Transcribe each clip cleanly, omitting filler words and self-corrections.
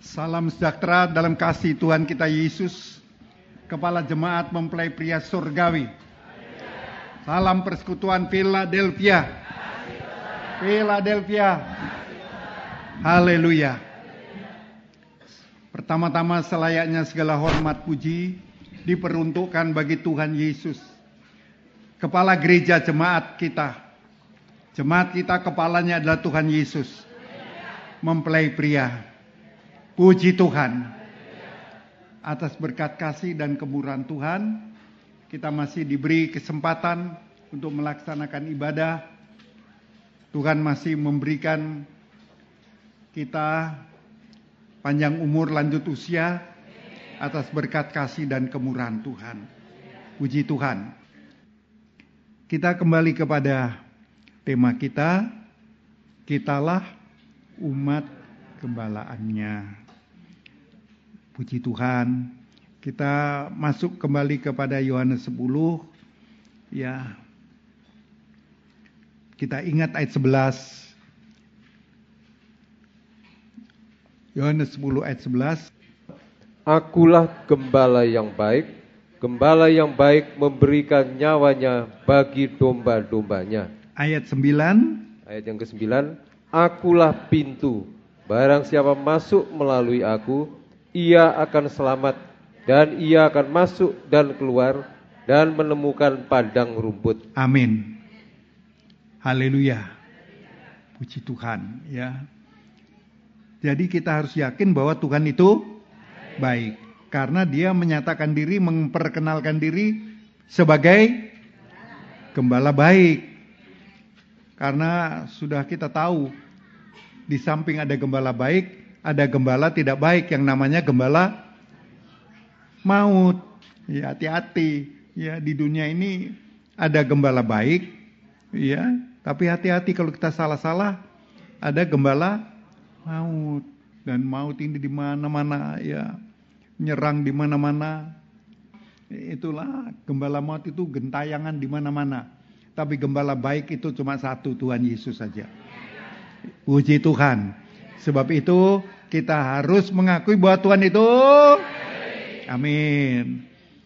Salam sejahtera dalam kasih Tuhan kita Yesus, Kepala Jemaat Mempelai Pria Surgawi. Salam persekutuan Philadelphia. Philadelphia. Haleluya. Pertama-tama selayaknya segala hormat puji diperuntukkan bagi Tuhan Yesus, Kepala Gereja Jemaat kita. Jemaat kita kepalanya adalah Tuhan Yesus, mempelai pria. Puji Tuhan. Atas berkat kasih dan kemurahan Tuhan, kita masih diberi kesempatan untuk melaksanakan ibadah. Tuhan masih memberikan kita panjang umur, lanjut usia, atas berkat kasih dan kemurahan Tuhan. Puji Tuhan. Kita kembali kepada tema kita, kitalah umat gembalaannya. Puji Tuhan. Kita masuk kembali kepada Yohanes 10. Ya. Kita ingat ayat 11. Yohanes 10 ayat 11. Akulah gembala yang baik. Gembala yang baik memberikan nyawanya bagi domba-dombanya. Ayat 9. Ayat yang ke-9. Akulah pintu. Barang siapa masuk melalui aku, ia akan selamat, dan ia akan masuk dan keluar dan menemukan padang rumput. Amin. Haleluya. Puji Tuhan, ya. Jadi kita harus yakin bahwa Tuhan itu baik, karena Dia menyatakan diri, memperkenalkan diri sebagai gembala baik. Karena sudah kita tahu, di samping ada gembala baik, ada gembala tidak baik yang namanya gembala maut. Ya, hati-hati. Ya, di dunia ini ada gembala baik, ya, tapi hati-hati kalau kita salah-salah, ada gembala maut. Dan maut ini di mana-mana, ya, nyerang di mana-mana. Itulah gembala maut itu gentayangan di mana-mana. Tapi gembala baik itu cuma satu, Tuhan Yesus saja. Puji Tuhan. Sebab itu kita harus mengakui bahwa Tuhan itu amin.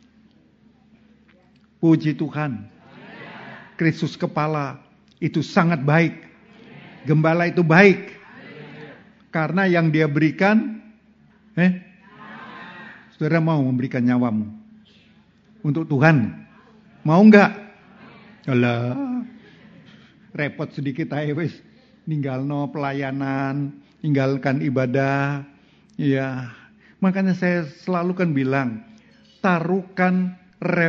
Puji Tuhan. Kristus kepala itu sangat baik. Gembala itu baik. Karena yang Dia berikan, saudara mau memberikan nyawamu untuk Tuhan? Mau enggak? Alah, repot sedikit aja wis. Ninggalno pelayanan, tinggalkan ibadah, ya. Makanya saya selalu kan bilang, taruhkan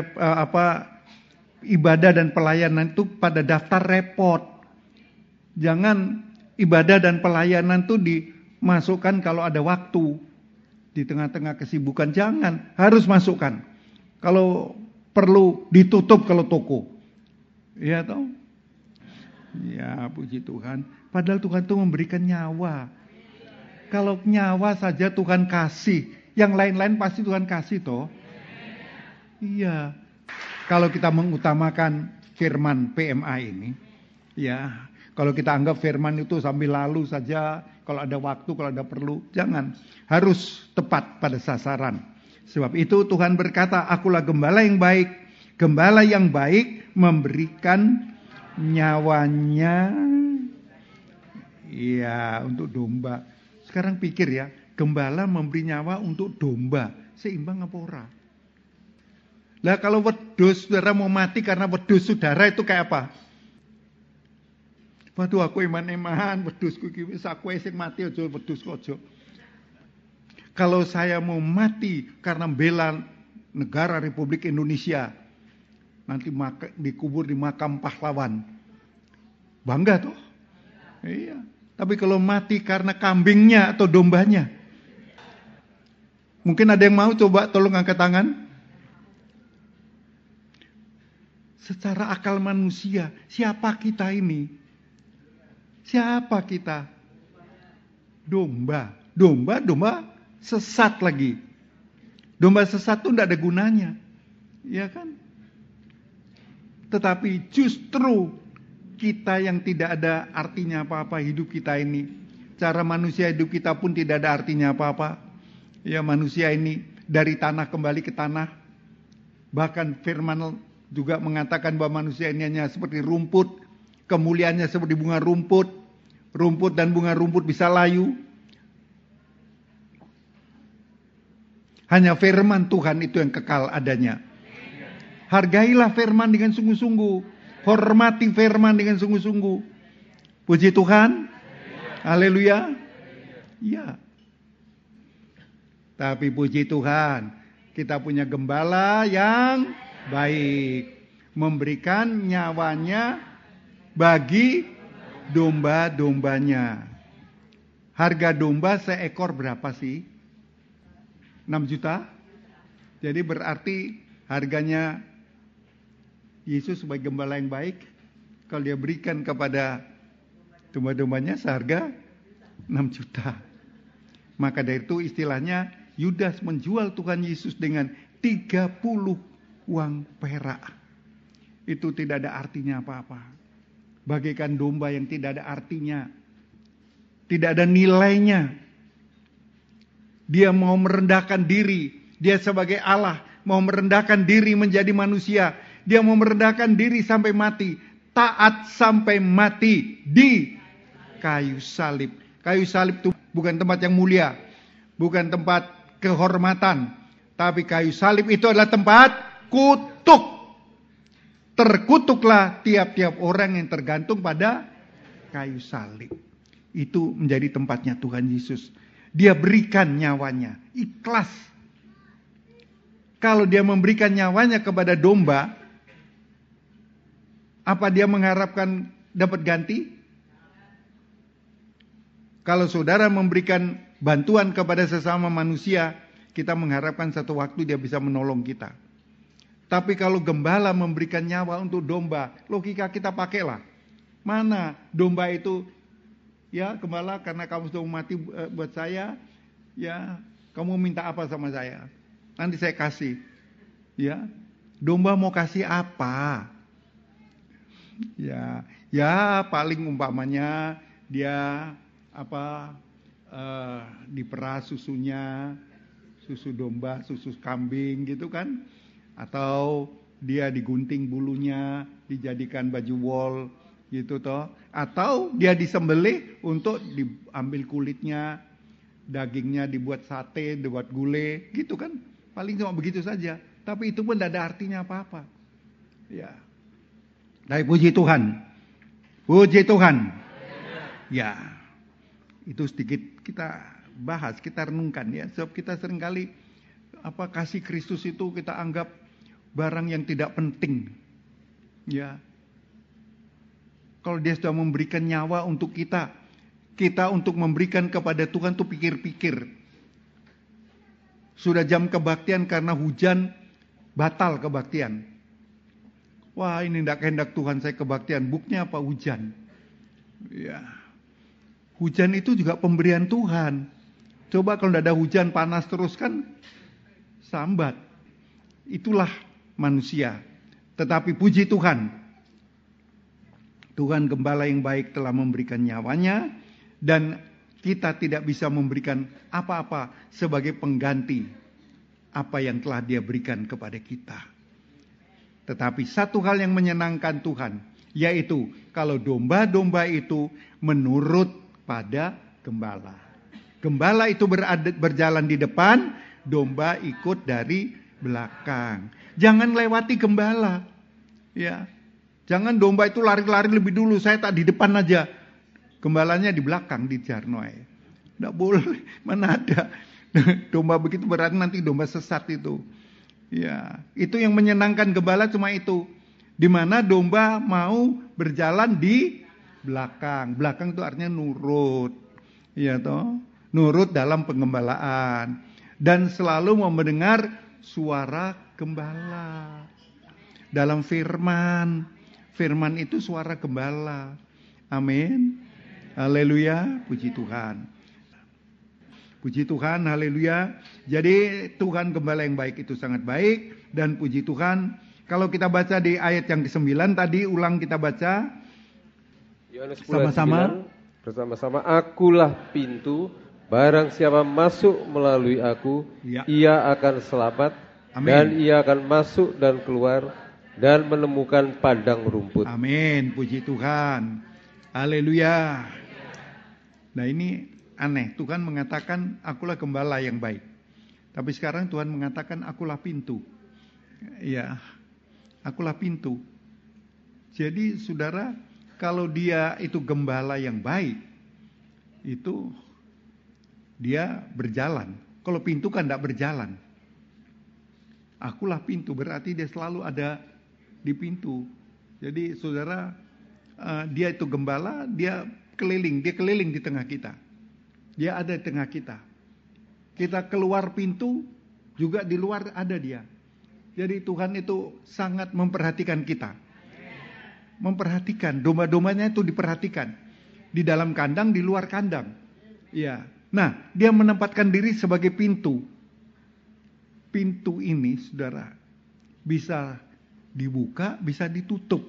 ibadah dan pelayanan itu pada daftar repot. Jangan ibadah dan pelayanan itu dimasukkan kalau ada waktu di tengah-tengah kesibukan. Jangan, harus masukkan. Kalau perlu ditutup kalau toko, ya toh. Ya, puji Tuhan. Padahal Tuhan itu memberikan nyawa. Kalau nyawa saja Tuhan kasih, yang lain-lain pasti Tuhan kasih toh. Iya. Kalau kita mengutamakan firman PMA ini, ya, kalau kita anggap firman itu sambil lalu saja, kalau ada waktu, kalau ada perlu, jangan. Harus tepat pada sasaran. Sebab itu Tuhan berkata, akulah gembala yang baik. Gembala yang baik memberikan nyawanya, iya, untuk domba. Sekarang pikir ya, gembala memberi nyawa untuk domba, seimbang apa ora? Lah kalau wedhus saudara mau mati karena wedhus saudara itu kayak apa? Waduh, aku eman-eman, wedhusku iki wis aku sing mati aja wedhusku aja. Kalau saya mau mati karena bela negara Republik Indonesia, nanti dikubur di makam pahlawan. Bangga tuh. Iya. Tapi kalau mati karena kambingnya atau dombanya. Mungkin ada yang mau coba tolong angkat tangan. Secara akal manusia, siapa kita ini? Siapa kita? Domba. Domba sesat lagi. Domba sesat tuh tidak ada gunanya. Iya kan? Tetapi justru kita yang tidak ada artinya apa-apa hidup kita ini Cara manusia hidup kita pun tidak ada artinya apa-apa. Ya, manusia ini dari tanah kembali ke tanah. Bahkan firman juga mengatakan bahwa manusia ini hanya seperti rumput. Kemuliaannya seperti bunga rumput. Rumput dan bunga rumput bisa layu. Hanya firman Tuhan itu yang kekal adanya. Hargailah firman dengan sungguh-sungguh. Hormati firman dengan sungguh-sungguh. Puji Tuhan. Haleluya. Ya. Tapi puji Tuhan, kita punya gembala yang baik. Memberikan nyawanya bagi domba-dombanya. Harga domba seekor berapa sih? 6 juta? Jadi berarti harganya Yesus sebagai gembala yang baik, kalau dia berikan kepada domba-dombanya seharga 6 juta. Maka dari itu istilahnya Yudas menjual Tuhan Yesus dengan 30 uang perak. Itu tidak ada artinya apa-apa. Bagaikan domba yang tidak ada artinya. Tidak ada nilainya. Dia mau merendahkan diri. Dia sebagai Allah mau merendahkan diri menjadi manusia. Dia mau merendahkan diri sampai mati. Taat sampai mati di kayu salib. Kayu salib itu bukan tempat yang mulia. Bukan tempat kehormatan. Tapi kayu salib itu adalah tempat kutuk. Terkutuklah tiap-tiap orang yang tergantung pada kayu salib. Itu menjadi tempatnya Tuhan Yesus. Dia berikan nyawanya. Ikhlas. Kalau dia memberikan nyawanya kepada domba, apa dia mengharapkan dapat ganti? Kalau saudara memberikan bantuan kepada sesama manusia, kita mengharapkan satu waktu dia bisa menolong kita. Tapi kalau gembala memberikan nyawa untuk domba, logika kita pakailah. Mana domba itu, ya gembala karena kamu sudah mati buat saya, ya kamu minta apa sama saya? Nanti saya kasih. Ya, domba mau kasih apa? Ya paling umpamanya dia diperas susunya, susu domba, susu kambing gitu kan? Atau dia digunting bulunya, dijadikan baju wol gitu toh. Atau dia disembelih untuk diambil kulitnya, dagingnya dibuat sate, dibuat gulai gitu kan. Paling cuma begitu saja. Tapi itu pun tidak ada artinya apa-apa. Ya. Tapi puji Tuhan. Puji Tuhan. Ya. Itu sedikit kita bahas, kita renungkan ya. Sebab kita seringkali kasih Kristus itu kita anggap barang yang tidak penting. Ya. Kalau dia sudah memberikan nyawa untuk kita untuk memberikan kepada Tuhan tuh pikir-pikir. Sudah jam kebaktian karena hujan, batal kebaktian. Wah, ini tidak kehendak Tuhan saya kebaktian. Buktinya apa? Hujan. Ya. Hujan itu juga pemberian Tuhan. Coba kalau tidak ada hujan, panas terus kan sambat. Itulah manusia. Tetapi puji Tuhan. Tuhan gembala yang baik telah memberikan nyawanya. Dan kita tidak bisa memberikan apa-apa sebagai pengganti apa yang telah dia berikan kepada kita. Tetapi satu hal yang menyenangkan Tuhan, yaitu kalau domba-domba itu menurut pada gembala. Gembala itu berjalan di depan, domba ikut dari belakang. Jangan lewati gembala. Ya. Jangan domba itu lari-lari lebih dulu, saya tak di depan aja. Gembalanya di belakang di Jarnoe. Tidak boleh, mana ada. Domba begitu berarti nanti domba sesat itu. Ya, itu yang menyenangkan gembala cuma itu. Di mana domba mau berjalan di belakang. Belakang itu artinya nurut. Ya toh, nurut dalam penggembalaan dan selalu mau mendengar suara gembala. Dalam firman. Firman itu suara gembala. Amin. Haleluya, puji Tuhan. Puji Tuhan, haleluya. Jadi Tuhan gembala yang baik itu sangat baik. Dan puji Tuhan, kalau kita baca di ayat yang ke-9 tadi, ulang kita baca Yohanes 10 sama-sama. Bersama-sama, akulah pintu, barang siapa masuk melalui aku, Ya. ia akan selamat, Amin. dan ia akan masuk dan keluar, dan menemukan padang rumput. Amin, puji Tuhan. Haleluya. Nah ini aneh, Tuhan mengatakan akulah gembala yang baik. Tapi sekarang Tuhan mengatakan akulah pintu. Ya, akulah pintu. Jadi saudara, kalau dia itu gembala yang baik, itu dia berjalan. Kalau pintu kan tidak berjalan. Akulah pintu, berarti dia selalu ada di pintu. Jadi saudara, dia itu gembala, dia keliling di tengah kita. Dia ada di tengah kita. Kita keluar pintu, juga di luar ada dia. Jadi Tuhan itu sangat memperhatikan kita. Memperhatikan, domba-dombanya itu diperhatikan. Di dalam kandang, di luar kandang. Ya. Nah, dia menempatkan diri sebagai pintu. Pintu ini, saudara, bisa dibuka, bisa ditutup.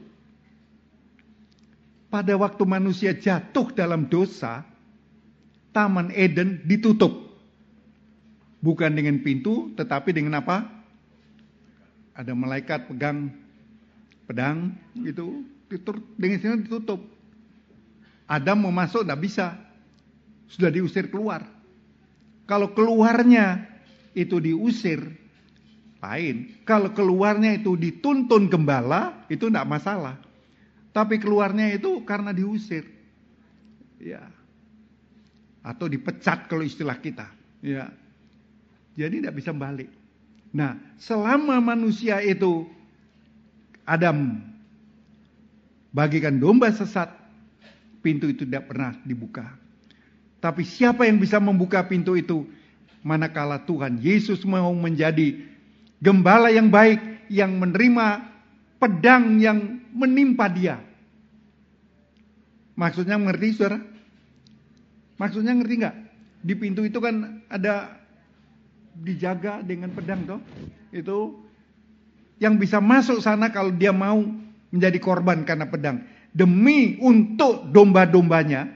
Pada waktu manusia jatuh dalam dosa, Taman Eden ditutup. Bukan dengan pintu, tetapi dengan apa? Ada malaikat pegang pedang, gitu. Dengan sini ditutup. Adam mau masuk, tidak bisa. Sudah diusir keluar. Kalau keluarnya itu diusir, lain. Kalau keluarnya itu dituntun gembala, itu tidak masalah. Tapi keluarnya itu karena diusir. Ya. Atau dipecat kalau istilah kita. Ya. Jadi tidak bisa balik. Nah, selama manusia itu Adam bagikan domba sesat, pintu itu tidak pernah dibuka. Tapi siapa yang bisa membuka pintu itu? Manakala Tuhan Yesus mau menjadi gembala yang baik, yang menerima pedang yang menimpa dia. Maksudnya ngerti, saudara? Maksudnya ngerti nggak? Di pintu itu kan ada dijaga dengan pedang, toh? Itu yang bisa masuk sana kalau dia mau menjadi korban karena pedang. Demi untuk domba-dombanya,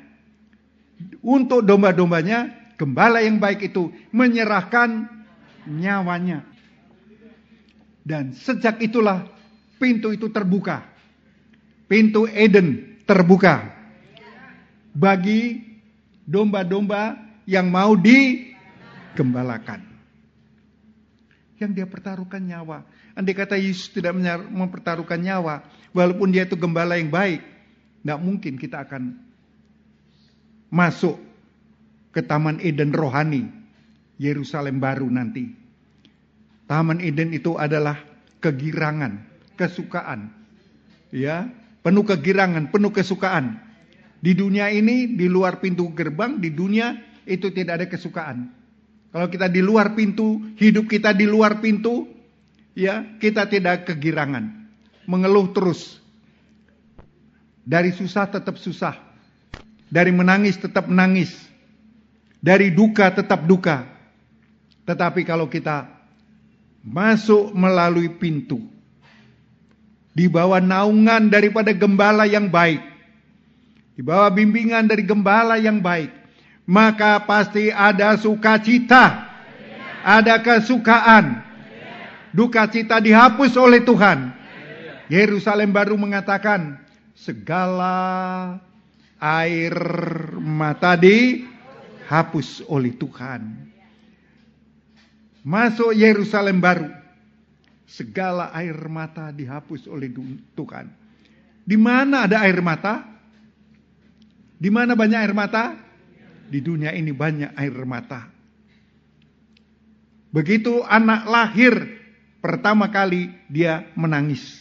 gembala yang baik itu menyerahkan nyawanya. Dan sejak itulah pintu itu terbuka. Pintu Eden terbuka. Bagi domba-domba yang mau digembalakan. Yang dia pertaruhkan nyawa. Andai kata Yesus tidak mempertaruhkan nyawa, walaupun dia itu gembala yang baik, tidak mungkin kita akan masuk ke Taman Eden rohani, Yerusalem baru nanti. Taman Eden itu adalah kegirangan, kesukaan. Ya, penuh kegirangan, penuh kesukaan. Di dunia ini, di luar pintu gerbang, di dunia itu tidak ada kesukaan. Kalau kita di luar pintu, hidup kita di luar pintu, ya, kita tidak kegirangan, mengeluh terus. Dari susah tetap susah, dari menangis tetap menangis, dari duka tetap duka. Tetapi kalau kita masuk melalui pintu, di bawah naungan daripada gembala yang baik, di bawah bimbingan dari gembala yang baik, maka pasti ada sukacita, ada kesukaan. Duka cita dihapus oleh Tuhan. Yerusalem baru mengatakan, segala air mata dihapus oleh Tuhan. Masuk Yerusalem baru, segala air mata dihapus oleh Tuhan. Di mana ada air mata? Di mana banyak air mata? Di dunia ini banyak air mata. Begitu anak lahir, pertama kali dia menangis.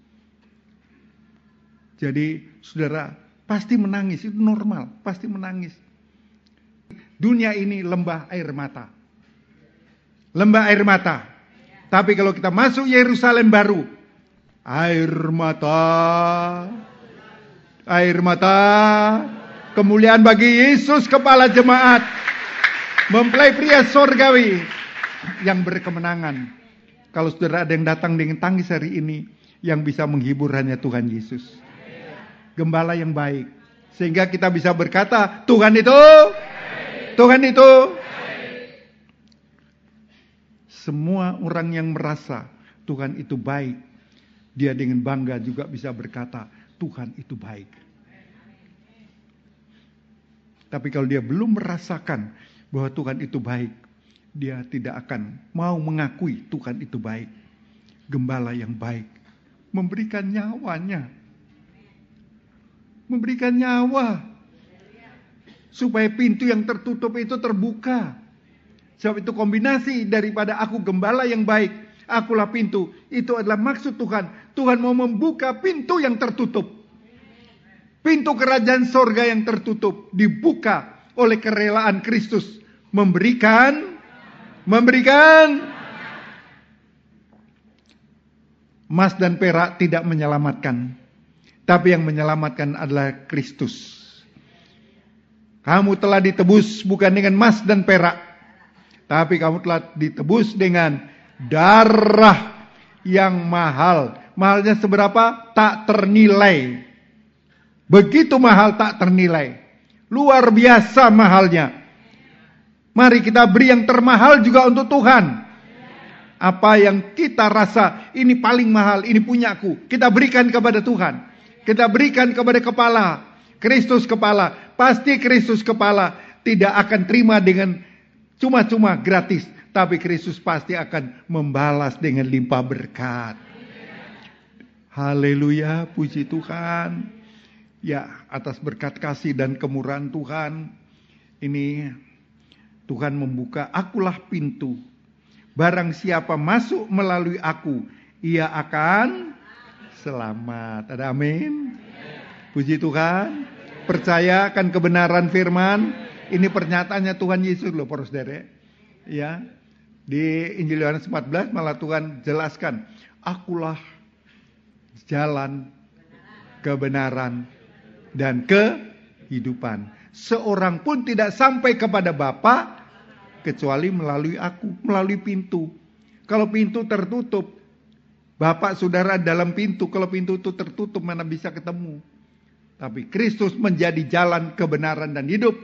Jadi saudara pasti menangis, itu normal, pasti menangis. Dunia ini lembah air mata. Lembah air mata. Tapi kalau kita masuk Yerusalem baru, air mata, kemuliaan bagi Yesus kepala jemaat, mempelai pria sorgawi yang berkemenangan. Kalau saudara ada yang datang dengan tangis hari ini, yang bisa menghibur hanya Tuhan Yesus. Gembala yang baik, Sehingga kita bisa berkata, Tuhan itu, Tuhan itu. Semua orang yang merasa Tuhan itu baik, dia dengan bangga juga bisa berkata, Tuhan itu baik. Tapi kalau dia belum merasakan bahwa Tuhan itu baik, dia tidak akan mau mengakui Tuhan itu baik. Gembala yang baik, memberikan nyawanya. Memberikan nyawa. Supaya pintu yang tertutup itu terbuka. Sebab itu kombinasi daripada aku gembala yang baik, akulah pintu. Itu adalah maksud Tuhan. Tuhan mau membuka pintu yang tertutup. Pintu kerajaan sorga yang tertutup dibuka oleh kerelaan Kristus. Memberikan. Emas dan perak tidak menyelamatkan. Tapi yang menyelamatkan adalah Kristus. Kamu telah ditebus bukan dengan emas dan perak. Tapi kamu telah ditebus dengan darah yang mahal. Mahalnya seberapa? Tak ternilai. Begitu mahal tak ternilai. Luar biasa mahalnya. Mari kita beri yang termahal juga untuk Tuhan. Apa yang kita rasa ini paling mahal, ini punyaku. Kita berikan kepada Tuhan. Kita berikan kepada kepala, Kristus kepala. Pasti Kristus kepala tidak akan terima dengan cuma-cuma gratis. Tapi Kristus pasti akan membalas dengan limpah berkat. Haleluya, puji Tuhan. Ya, atas berkat kasih dan kemurahan Tuhan. Ini Tuhan membuka, akulah pintu. Barang siapa masuk melalui aku, ia akan selamat. Ada amin. Puji Tuhan. Percaya akan kebenaran firman. Ini pernyataannya Tuhan Yesus loh, para saudara. Ya. Di Injil Yohanes 14 malah Tuhan jelaskan, akulah jalan, kebenaran dan kehidupan. Seorang pun tidak sampai kepada Bapa kecuali melalui aku, melalui pintu. Kalau pintu tertutup, Bapak saudara dalam pintu, kalau pintu itu tertutup mana bisa ketemu. Tapi Kristus menjadi jalan kebenaran dan hidup.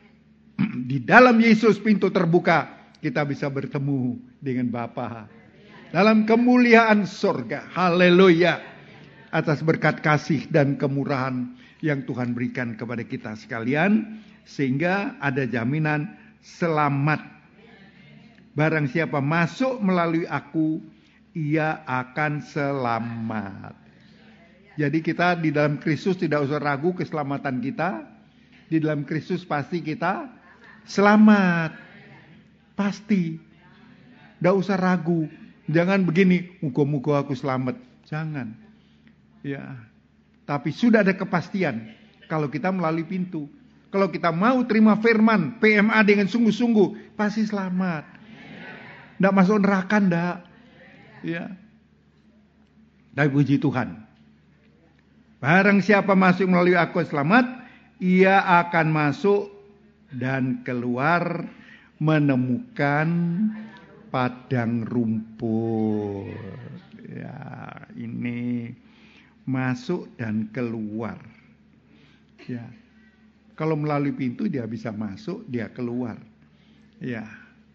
Di dalam Yesus pintu terbuka, kita bisa bertemu dengan Bapa. Dalam kemuliaan sorga, haleluya. Atas berkat kasih dan kemurahan yang Tuhan berikan kepada kita sekalian. Sehingga ada jaminan selamat. Barang siapa masuk melalui aku, ia akan selamat. Jadi kita di dalam Kristus tidak usah ragu keselamatan kita. Di dalam Kristus pasti kita selamat. Pasti. Tidak usah ragu. Jangan begini, muka-muka aku selamat. Jangan. Ya. Tapi sudah ada kepastian kalau kita melalui pintu. Kalau kita mau terima firman PMA dengan sungguh-sungguh, pasti selamat. Tidak masuk neraka, tidak. Ya. Tapi puji Tuhan. Barang siapa masuk melalui aku selamat, ia akan masuk dan keluar menemukan padang rumput. Ya, ini masuk dan keluar. Ya. Kalau melalui pintu dia bisa masuk, dia keluar. Ya.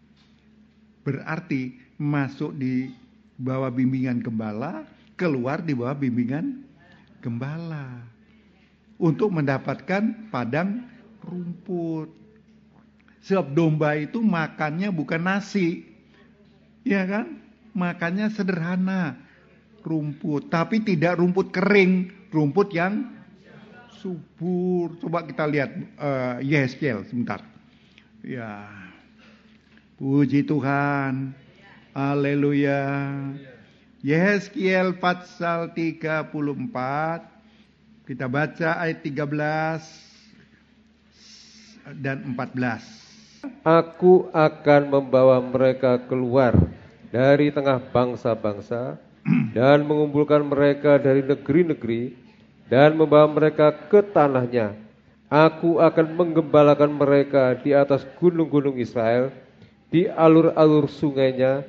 Berarti masuk di bawah bimbingan gembala, keluar di bawah bimbingan gembala. Untuk mendapatkan padang rumput. Sebab domba itu makannya bukan nasi. Ya kan? Makannya sederhana. Rumput. Tapi tidak rumput kering. Rumput yang subur. Coba kita lihat Yeskel sebentar. Ya. Puji Tuhan. Haleluya. Yeskel pasal 34. Kita baca ayat 13 dan 14. Aku akan membawa mereka keluar dari tengah bangsa-bangsa dan mengumpulkan mereka dari negeri-negeri dan membawa mereka ke tanahnya. Aku akan menggembalakan mereka di atas gunung-gunung Israel, di alur-alur sungainya,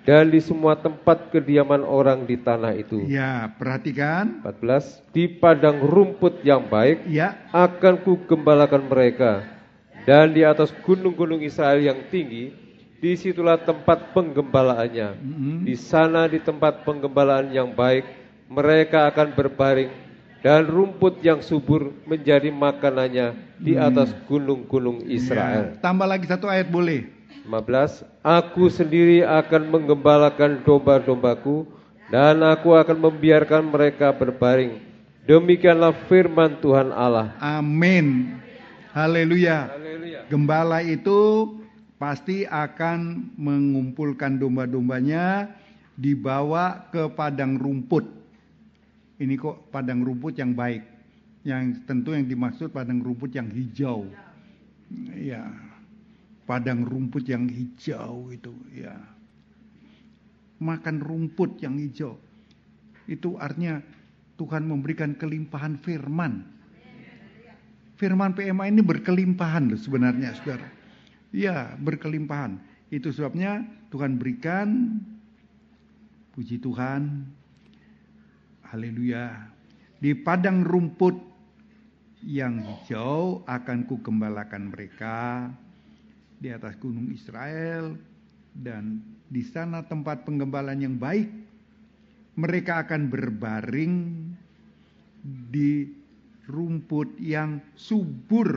dan di semua tempat kediaman orang di tanah itu. Ya, perhatikan. 14. Di padang rumput yang baik Ya, akan kugembalakan mereka, dan di atas gunung-gunung Israel yang tinggi, disitulah tempat penggembalaannya. Di sana di tempat penggembalaan yang baik, mereka akan berbaring, dan rumput yang subur menjadi makanannya di atas gunung-gunung Israel. ya. Tambah lagi satu ayat boleh. 15. Aku sendiri akan menggembalakan domba-dombaku, dan aku akan membiarkan mereka berbaring. Demikianlah firman Tuhan Allah. Amin. Haleluya. Haleluya. Gembala itu pasti akan mengumpulkan domba-dombanya, dibawa ke padang rumput. Ini kok padang rumput yang baik. Yang tentu yang dimaksud padang rumput yang hijau. Ya. Padang rumput yang hijau itu, ya. Makan rumput yang hijau. Itu artinya Tuhan memberikan kelimpahan firman. Firman PMA ini berkelimpahan loh sebenarnya, Saudara. Ya, berkelimpahan. Itu sebabnya Tuhan berikan, puji Tuhan, haleluya. Di padang rumput yang hijau akan kugembalakan mereka, di atas gunung Israel, dan di sana tempat penggembalaan yang baik, mereka akan berbaring di rumput yang subur.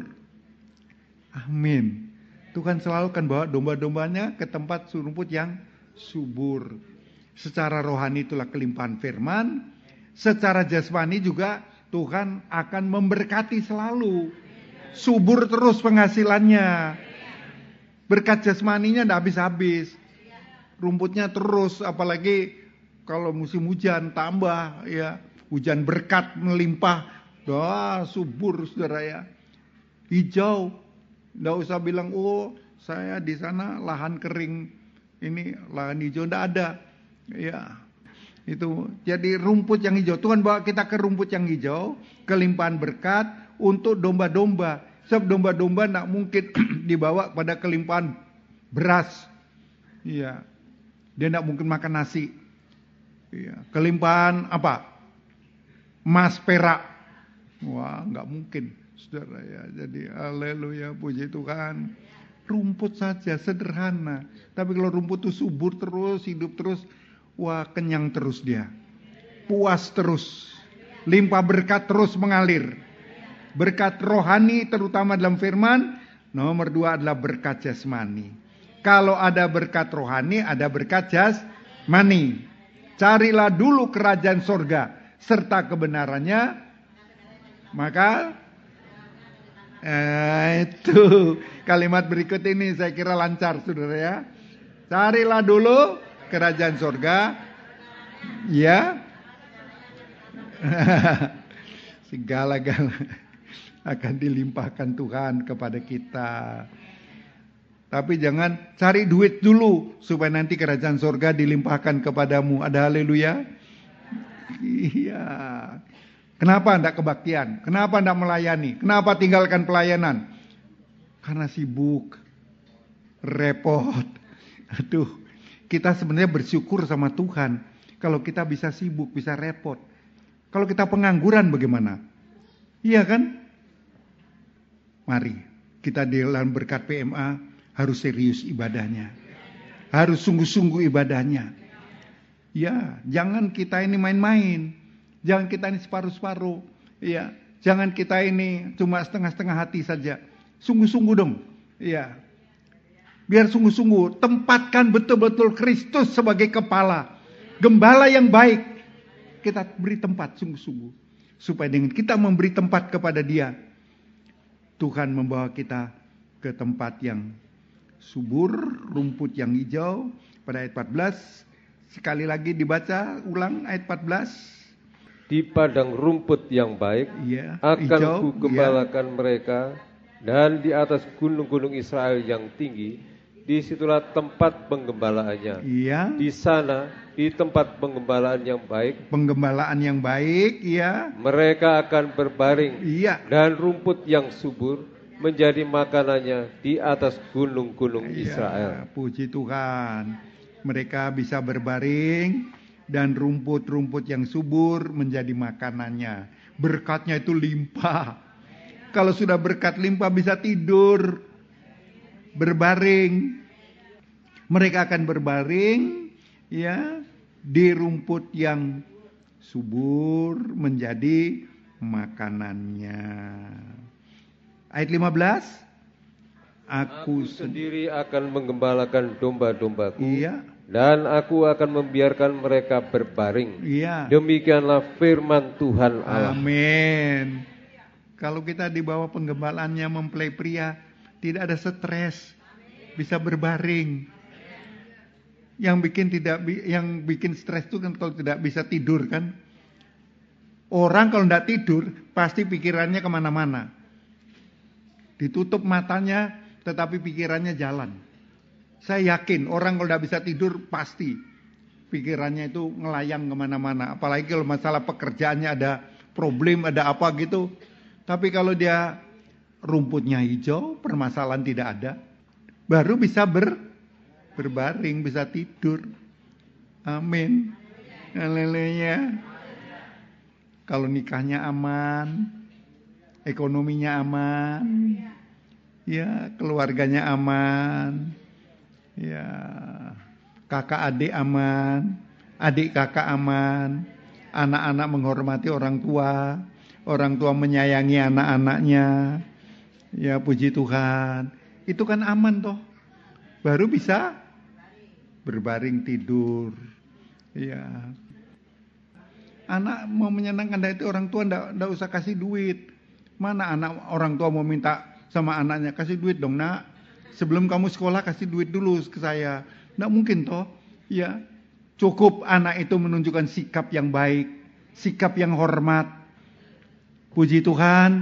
Amin. Tuhan selalu akan bawa domba-dombanya ke tempat rumput yang subur. Secara rohani itulah kelimpahan firman. Secara jasmani juga Tuhan akan memberkati selalu. Subur terus penghasilannya. Berkat jasmaninya tidak habis-habis. Rumputnya terus, apalagi kalau musim hujan tambah, ya, hujan berkat melimpah. Wah, subur Saudara ya. Hijau. Tidak usah bilang, oh saya di sana lahan kering, ini lahan hijau, tidak ada. Ya, itu jadi rumput yang hijau. Tuhan bawa kita ke rumput yang hijau, kelimpahan berkat untuk domba-domba. Sebab domba-domba tidak mungkin dibawa pada kelimpahan beras. Iya. Dia tidak mungkin makan nasi. Iya. Kelimpahan apa? Emas, perak. Wah, nggak mungkin, Saudara ya. Jadi haleluya, puji Tuhan. Rumput saja sederhana. Tapi kalau rumput itu subur terus, hidup terus, wah kenyang terus dia. Puas terus. Limpah berkat terus mengalir. Berkat rohani terutama dalam firman. Nomor 2 adalah berkat jasmani. Kalau ada berkat rohani, ada berkat jasmani. Carilah dulu kerajaan sorga serta kebenarannya, maka itu kalimat berikut ini saya kira lancar, Saudara ya. Carilah dulu kerajaan sorga, ya. Segala-gala akan dilimpahkan Tuhan kepada kita. Tapi jangan cari duit dulu supaya nanti kerajaan sorga dilimpahkan kepadamu. Ada haleluya? Iya. Kenapa tidak kebaktian? Kenapa tidak melayani? Kenapa tinggalkan pelayanan? Karena sibuk, repot. Aduh, kita sebenarnya bersyukur sama Tuhan kalau kita bisa sibuk, bisa repot. Kalau kita pengangguran bagaimana? Iya kan? Mari kita di dalam berkat PMA harus serius ibadahnya. Harus sungguh-sungguh ibadahnya. Ya, jangan kita ini main-main. Jangan kita ini separuh-separuh. Ya, jangan kita ini cuma setengah-setengah hati saja. Sungguh-sungguh dong. Ya. Biar sungguh-sungguh tempatkan betul-betul Kristus sebagai kepala. Gembala yang baik. Kita beri tempat sungguh-sungguh. Supaya dengan kita memberi tempat kepada Dia, Tuhan membawa kita ke tempat yang subur, rumput yang hijau. Pada ayat 14, sekali lagi dibaca ulang ayat 14. Di padang rumput yang baik, ya, akan hijau, kugembalakan mereka, dan di atas gunung-gunung Israel yang tinggi, disitulah tempat penggembalaannya. Ya. Di sana, di tempat penggembalaan yang baik, penggembalaan yang baik, ya, mereka akan berbaring, iya, dan rumput yang subur menjadi makanannya di atas gunung-gunung Israel. Puji Tuhan. Mereka bisa berbaring dan rumput-rumput yang subur menjadi makanannya. Berkatnya itu limpah. Kalau sudah berkat limpah bisa tidur, berbaring. Mereka akan berbaring ya di rumput yang subur menjadi makanannya. Ayat 15. Aku sendiri akan menggembalakan domba-dombaku. Iya. Dan aku akan membiarkan mereka berbaring. Iya. Demikianlah firman Tuhan Allah. Amin. Kalau kita di bawah penggembalaannya mempelai pria, tidak ada stres, bisa berbaring. Yang bikin stres itu kan kalau tidak bisa tidur kan. Orang kalau tidak tidur pasti pikirannya kemana-mana. Ditutup matanya tetapi pikirannya jalan. Saya yakin orang kalau tidak bisa tidur pasti pikirannya itu ngelayang kemana-mana. Apalagi kalau masalah pekerjaannya ada problem, ada apa gitu. Tapi kalau dia rumputnya hijau, permasalahan tidak ada. Baru bisa berbaring, bisa tidur. Amin. Haleluya. Kalau nikahnya aman, ekonominya aman, ya keluarganya aman, ya kakak adik aman, adik kakak aman, anak-anak menghormati orang tua menyayangi anak-anaknya, ya puji Tuhan, itu kan aman toh, baru bisa berbaring tidur, ya. Anak mau menyenangkan dari itu orang tua ndak usah kasih duit. Mana anak orang tua mau minta sama anaknya, kasih duit dong nak. Sebelum kamu sekolah kasih duit dulu ke saya. Nggak mungkin toh. Ya, cukup anak itu menunjukkan sikap yang baik, sikap yang hormat. Puji Tuhan.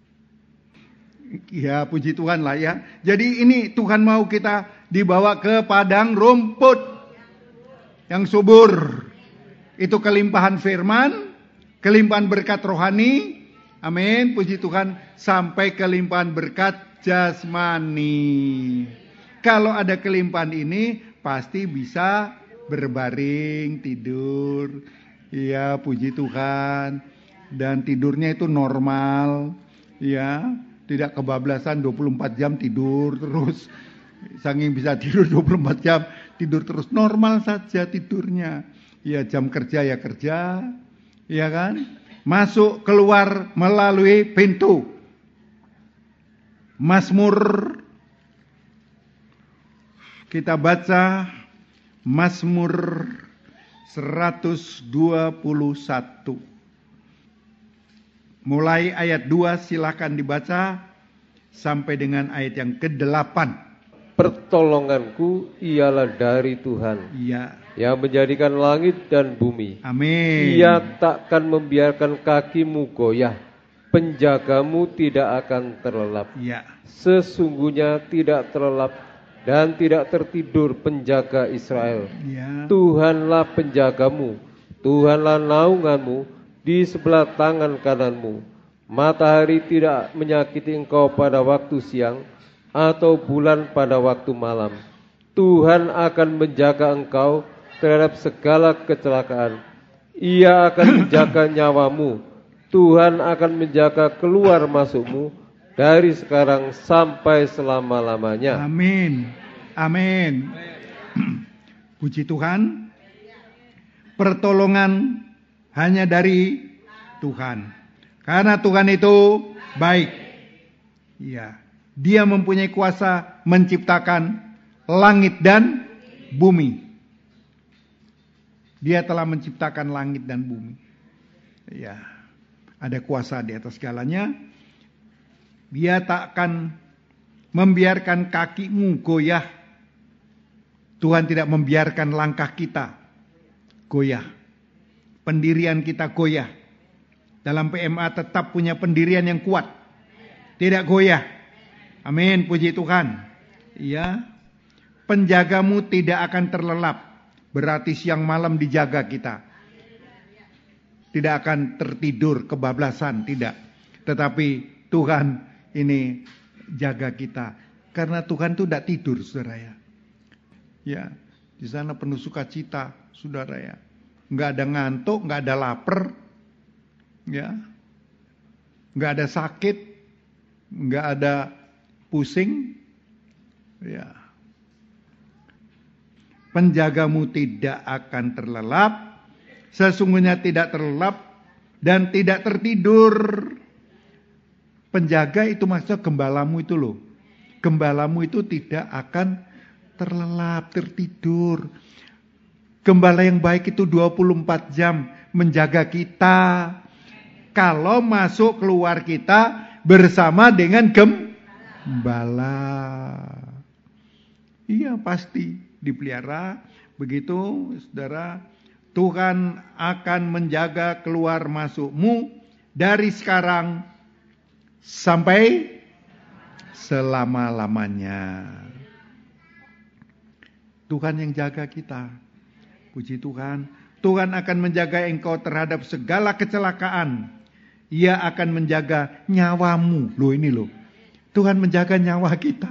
Ya, puji Tuhan lah ya. Jadi ini Tuhan mau kita dibawa ke padang rumput yang subur. Itu kelimpahan firman, kelimpahan berkat rohani. Amin, puji Tuhan, sampai kelimpahan berkat jasmani. Kalau ada kelimpahan ini, pasti bisa berbaring, tidur. Ya, puji Tuhan. Dan tidurnya itu normal. Ya, tidak kebablasan 24 jam tidur terus. Saking bisa tidur 24 jam, tidur terus. Normal saja tidurnya. Ya, jam kerja ya kerja. Ya kan? Masuk keluar melalui pintu. Mazmur, kita baca Mazmur 121. Mulai ayat 2 silakan dibaca sampai dengan ayat yang ke-8. Pertolonganku ialah dari Tuhan. Iya. Yang menjadikan langit dan bumi. Amin. Ia takkan membiarkan kakimu goyah. Penjagamu tidak akan terlelap. Ya. Sesungguhnya tidak terlelap dan tidak tertidur penjaga Israel. Ya. Tuhanlah penjagamu, Tuhanlah naunganmu di sebelah tangan kananmu. Matahari tidak menyakiti engkau pada waktu siang, atau bulan pada waktu malam. Tuhan akan menjaga engkau terhadap segala kecelakaan. Ia akan menjaga nyawamu. Tuhan akan menjaga keluar masukmu dari sekarang sampai selama-lamanya. Amin. Amin. Puji Tuhan. Pertolongan hanya dari Tuhan. Karena Tuhan itu baik. Ya. Dia mempunyai kuasa menciptakan langit dan bumi. Dia telah menciptakan langit dan bumi. Ya, ada kuasa di atas segalanya. Dia tak akan membiarkan kakimu goyah. Tuhan tidak membiarkan langkah kita goyah. Pendirian kita goyah. Dalam PMA tetap punya pendirian yang kuat. Tidak goyah. Amin, puji Tuhan. Ya, penjagamu tidak akan terlelap. Berarti siang malam dijaga kita. Tidak akan tertidur kebablasan, tidak. Tetapi Tuhan ini jaga kita. Karena Tuhan itu tidak tidur, saudara ya. Ya, Di sana penuh sukacita, saudara ya. Nggak ada ngantuk, nggak ada lapar, ya, nggak ada sakit, nggak ada pusing, ya. Penjagamu tidak akan terlelap, sesungguhnya tidak terlelap dan tidak tertidur. Penjaga itu maksudnya gembalamu itu loh. Gembalamu itu tidak akan terlelap, tertidur. Gembala yang baik itu 24 jam menjaga kita. Kalau masuk keluar kita bersama dengan gembala. Iya pasti dipelihara. Begitu saudara, Tuhan akan menjaga keluar masukmu dari sekarang sampai selama-lamanya. Tuhan yang jaga kita. Puji Tuhan. Tuhan akan menjaga engkau terhadap segala kecelakaan. Ia akan menjaga nyawamu. Loh ini loh. Tuhan menjaga nyawa kita.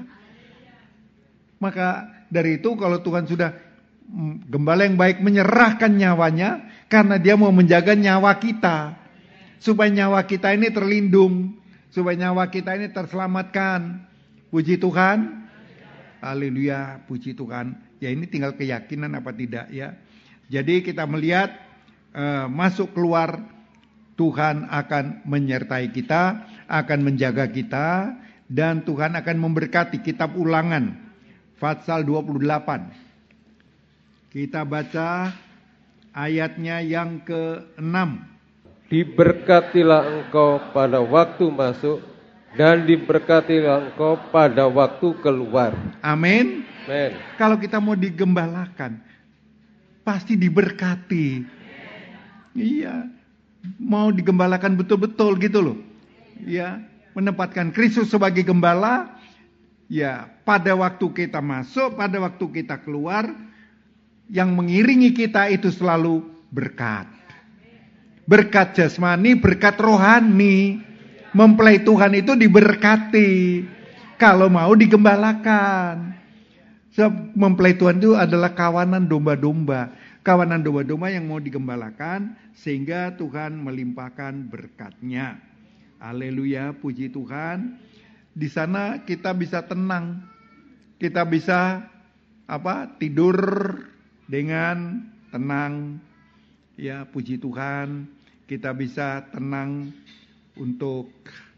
Maka dari itu kalau Tuhan sudah, gembala yang baik menyerahkan nyawanya karena dia mau menjaga nyawa kita. Supaya nyawa kita ini terlindung. Supaya nyawa kita ini terselamatkan. Puji Tuhan. Haleluya, puji Tuhan. Ya ini tinggal keyakinan apa tidak ya. Jadi kita melihat masuk keluar Tuhan akan menyertai kita, akan menjaga kita, dan Tuhan akan memberkati. Kitab Ulangan pasal 28. Kita baca ayatnya yang ke-6. Diberkatilah engkau pada waktu masuk dan diberkatilah engkau pada waktu keluar. Amin. Amin. Kalau kita mau digembalakan, pasti diberkati. Iya, mau digembalakan betul-betul gitu loh. Ya, menempatkan Kristus sebagai gembala. Ya, pada waktu kita masuk, pada waktu kita keluar, yang mengiringi kita itu selalu berkat. Berkat jasmani, berkat rohani. Mempelai Tuhan itu diberkati. Kalau mau digembalakan. Mempelai Tuhan itu adalah kawanan domba-domba. Kawanan domba-domba yang mau digembalakan sehingga Tuhan melimpahkan berkat-Nya. Haleluya, puji Tuhan. Di sana kita bisa tenang. Kita bisa tidur dengan tenang. Ya, puji Tuhan. Kita bisa tenang untuk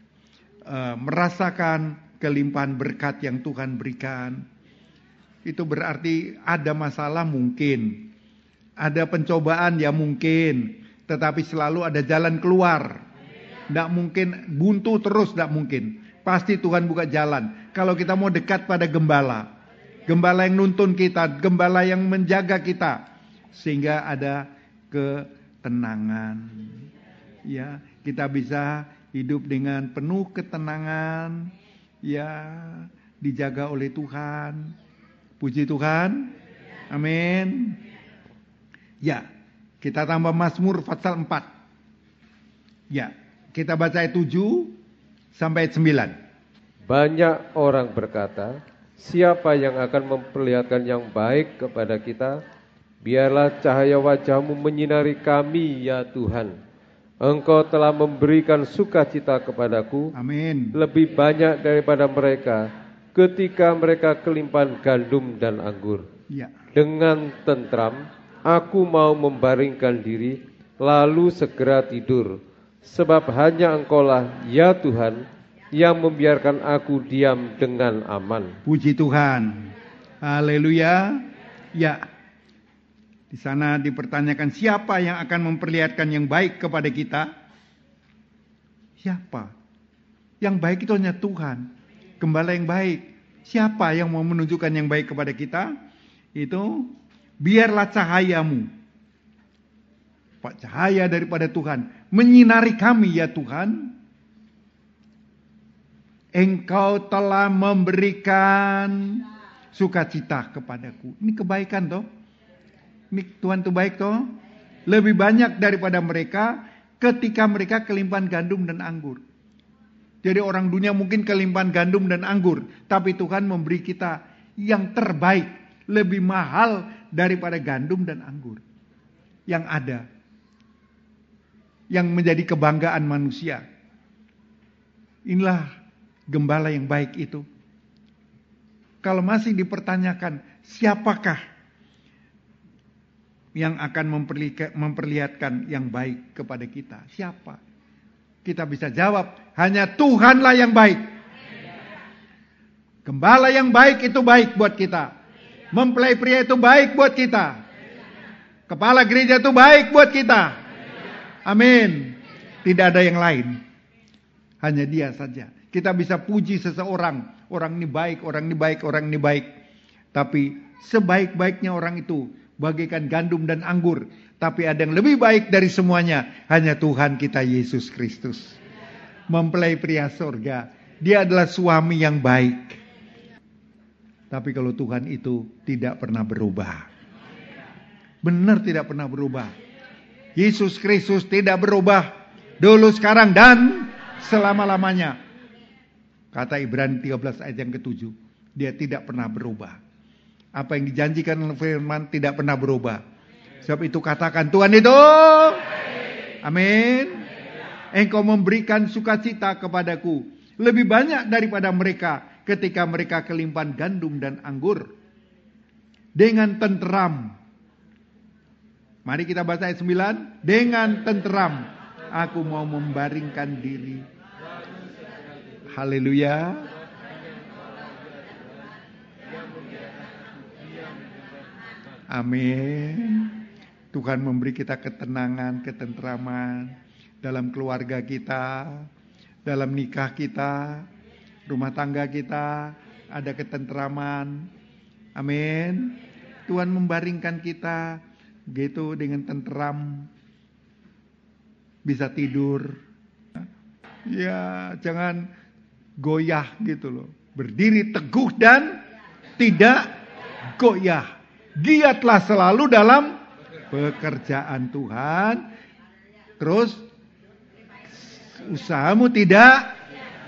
merasakan kelimpahan berkat yang Tuhan berikan. Itu berarti ada masalah mungkin, ada pencobaan ya mungkin, tetapi selalu ada jalan keluar. Tidak mungkin buntu terus, tidak mungkin. Pasti Tuhan buka jalan. Kalau kita mau dekat pada gembala, gembala yang nuntun kita, gembala yang menjaga kita, sehingga ada ketenangan. Ya, kita bisa hidup dengan penuh ketenangan, ya, dijaga oleh Tuhan. Puji Tuhan. Amin. Ya, kita tambah Mazmur pasal 4. Ya, kita baca ayat 7 sampai ayat 9. Banyak orang berkata, siapa yang akan memperlihatkan yang baik kepada kita? Biarlah cahaya wajah-Mu menyinari kami, ya Tuhan. Engkau telah memberikan sukacita kepadaku. Amin. Lebih banyak daripada mereka ketika mereka kelimpahan gandum dan anggur. Ya. Dengan tentram, aku mau membaringkan diri, lalu segera tidur. Sebab hanya Engkaulah, ya Tuhan, yang membiarkan aku diam dengan aman. Puji Tuhan. Haleluya. Ya. Di sana dipertanyakan siapa yang akan memperlihatkan yang baik kepada kita? Siapa? Yang baik itu hanya Tuhan. Gembala yang baik. Siapa yang mau menunjukkan yang baik kepada kita? Itu biarlah cahayamu, Pak, cahaya daripada Tuhan menyinari kami ya Tuhan. Engkau telah memberikan sukacita kepadaku. Ini kebaikan toh. Ini Tuhan itu baik toh. Lebih banyak daripada mereka ketika mereka kelimpahan gandum dan anggur. Jadi orang dunia mungkin kelimpahan gandum dan anggur. Tapi Tuhan memberi kita yang terbaik. Lebih mahal daripada gandum dan anggur yang ada, yang menjadi kebanggaan manusia. Inilah gembala yang baik itu. Kalau masih dipertanyakan siapakah yang akan memperlihatkan yang baik kepada kita, siapa? Kita bisa jawab, hanya Tuhanlah yang baik. Gembala yang baik itu baik buat kita. Mempelai pria itu baik buat kita. Kepala gereja itu baik buat kita. Amin. Tidak ada yang lain. Hanya Dia saja. Kita bisa puji seseorang. Orang ini baik, orang ini baik, orang ini baik. Tapi sebaik-baiknya orang itu bagaikan gandum dan anggur. Tapi ada yang lebih baik dari semuanya. Hanya Tuhan kita Yesus Kristus. Mempelai pria surga. Dia adalah suami yang baik. Tapi kalau Tuhan itu tidak pernah berubah. Benar tidak pernah berubah. Yesus Kristus tidak berubah. Dulu, sekarang, dan selama-lamanya. Kata Ibrani 13 ayat yang ke-7. Dia tidak pernah berubah. Apa yang dijanjikan oleh firman tidak pernah berubah. Sebab itu katakan, Tuhan itu. Amin. Engkau memberikan sukacita kepadaku. Lebih banyak daripada mereka. Ketika mereka kelimpahan gandum dan anggur. Dengan tenteram. Mari kita baca ayat 9. Dengan tenteram. Aku mau membaringkan diri. Haleluya. Amin. Tuhan memberi kita ketenangan, ketenteraman. Dalam keluarga kita. Dalam nikah kita. Rumah tangga kita ada ketenteraman. Amin. Tuhan membaringkan kita gitu dengan tenteram. Bisa tidur. Ya, jangan goyah gitu loh. Berdiri teguh dan tidak goyah. Giatlah selalu dalam pekerjaan Tuhan. Terus usahamu tidak.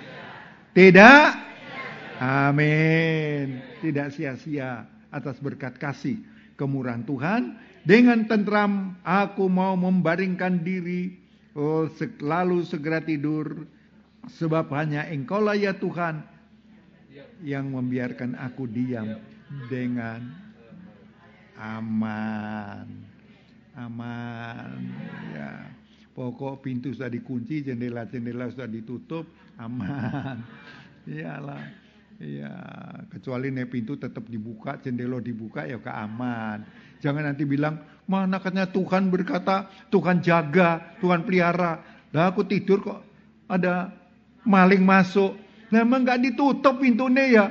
Amin. Tidak sia-sia atas berkat kasih kemurahan Tuhan. Dengan tenteram aku mau membaringkan diri. Lalu segera tidur. Sebab hanya Engkaulah ya Tuhan yang membiarkan aku diam dengan aman. Aman. Ya. Pokok pintu sudah dikunci, jendela-jendela sudah ditutup, aman. Iyalah. Ya, kecuali nih pintu tetap dibuka, jendela dibuka ya keaman. Jangan nanti bilang, mana katanya Tuhan berkata, Tuhan jaga, Tuhan pelihara. Lah aku tidur kok ada maling masuk. Lah emang enggak ditutup pintunya ya.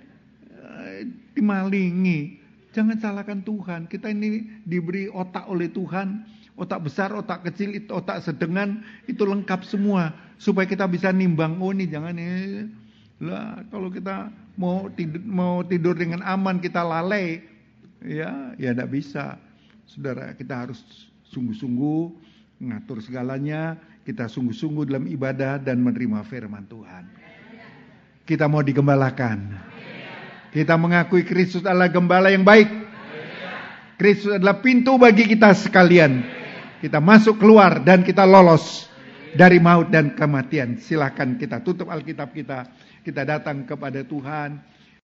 Dimalingi. Jangan salahkan Tuhan. Kita ini diberi otak oleh Tuhan. Otak besar, otak kecil, otak sedengan, itu lengkap semua. Supaya kita bisa nimbang, oh ini jangan ya. Lah kalau kita mau tidur dengan aman, kita lalai. Ya enggak bisa. Saudara, kita harus sungguh-sungguh mengatur segalanya. Kita sungguh-sungguh dalam ibadah dan menerima firman Tuhan. Kita mau digembalakan. Kita mengakui Kristus adalah gembala yang baik. Kristus adalah pintu bagi kita sekalian. Kita masuk keluar dan kita lolos dari maut dan kematian. Silakan kita tutup Alkitab kita. Kita datang kepada Tuhan.